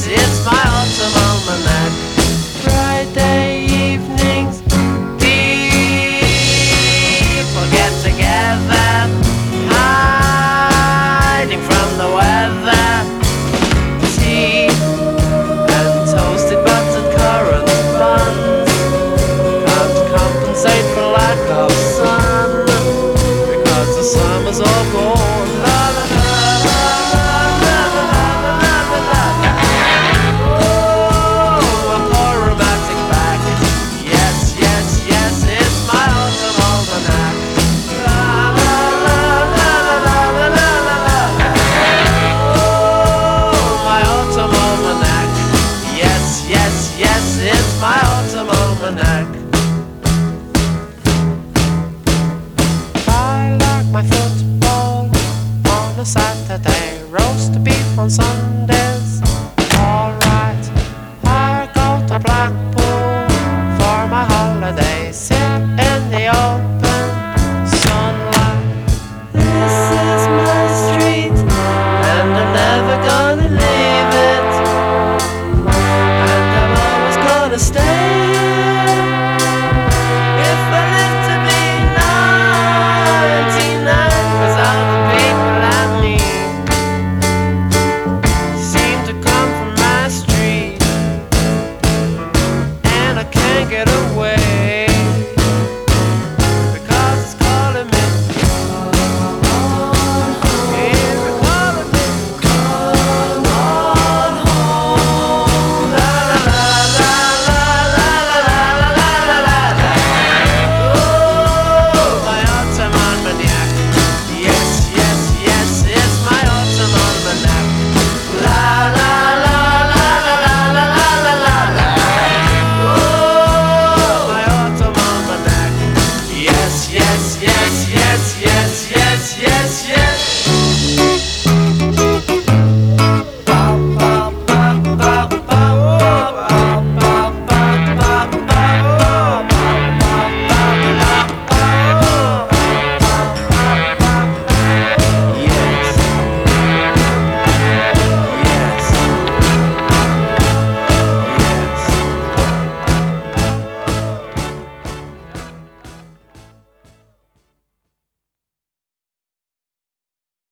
it's my autumn almanac. Friday evenings, people get together, hiding from the weather. Tea and toasted buttered currant buns can't compensate for lack of sun, because the summer's all gone. La la la la la la la la la la. Oh, a poor romantic back. Yes, yes, yes, it's my autumn almanac. La la la la la la la la la. Oh, my autumn almanac. Yes, yes, yes, it's my autumn almanac. I like my football on a Saturday, roast beef on Sunday.